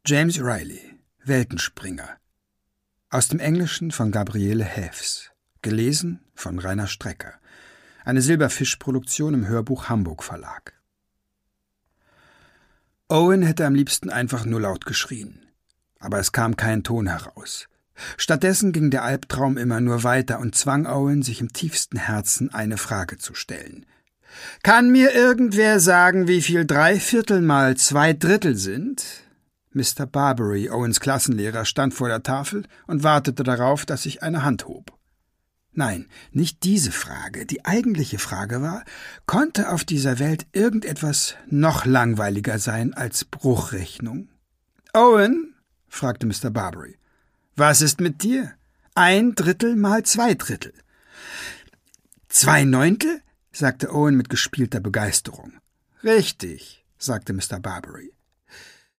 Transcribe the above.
James Riley, Weltenspringer. Aus dem Englischen von Gabriele Haefs. Gelesen von Rainer Strecker. Eine Silberfisch-Produktion im Hörbuch Hamburg Verlag. Owen hätte am liebsten einfach nur laut geschrien. Aber es kam kein Ton heraus. Stattdessen ging der Albtraum immer nur weiter und zwang Owen, sich im tiefsten Herzen eine Frage zu stellen. »Kann mir irgendwer sagen, wie viel 3/4 mal 2/3 sind?« Mr. Barbary, Owens Klassenlehrer, stand vor der Tafel und wartete darauf, dass ich eine Hand hob. Nein, nicht diese Frage. Die eigentliche Frage war, konnte auf dieser Welt irgendetwas noch langweiliger sein als Bruchrechnung? »Owen«, fragte Mr. Barbary, »was ist mit dir? 1/3 mal 2/3. 2/9?«, sagte Owen mit gespielter Begeisterung. »Richtig«, sagte Mr. Barbary.